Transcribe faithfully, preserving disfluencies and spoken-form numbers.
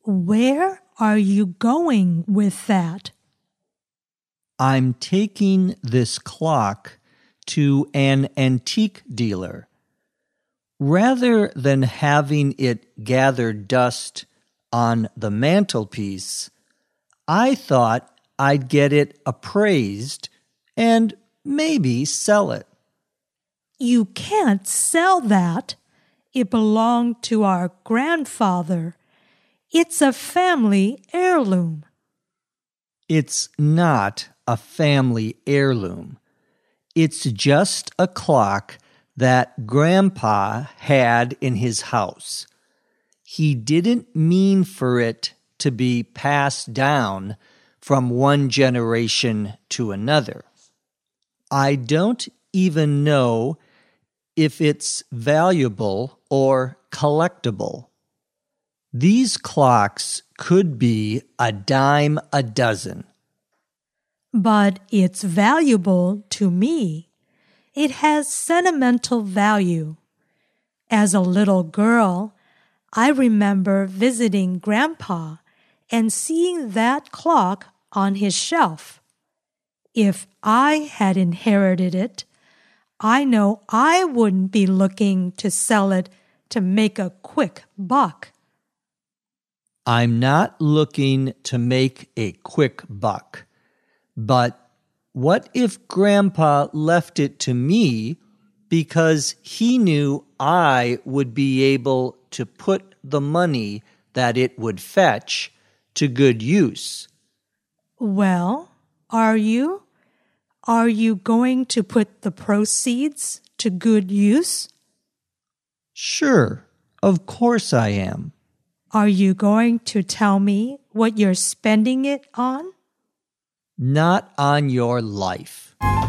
Where are you going with that? I'm taking this clock to an antique dealer. Rather than having it gather dust on the mantelpiece, I thought I'd get it appraised and maybe sell it. You can't sell that. It belonged to our grandfather. It's a family heirloom. It's not a family heirloom. It's just a clock that Grandpa had in his house. He didn't mean for it to be passed down from one generation to another. I don't even know if it's valuable or collectible. These clocks could be a dime a dozen. But it's valuable to me. It has sentimental value. As a little girl, I remember visiting Grandpa and seeing that clock on his shelf. If I had inherited it, I know I wouldn't be looking to sell it to make a quick buck. I'm not looking to make a quick buck, but what if Grandpa left it to me because he knew I would be able to put the money that it would fetch to good use? Well, are you? Are you going to put the proceeds to good use? Sure, of course I am. Are you going to tell me what you're spending it on? Not on your life.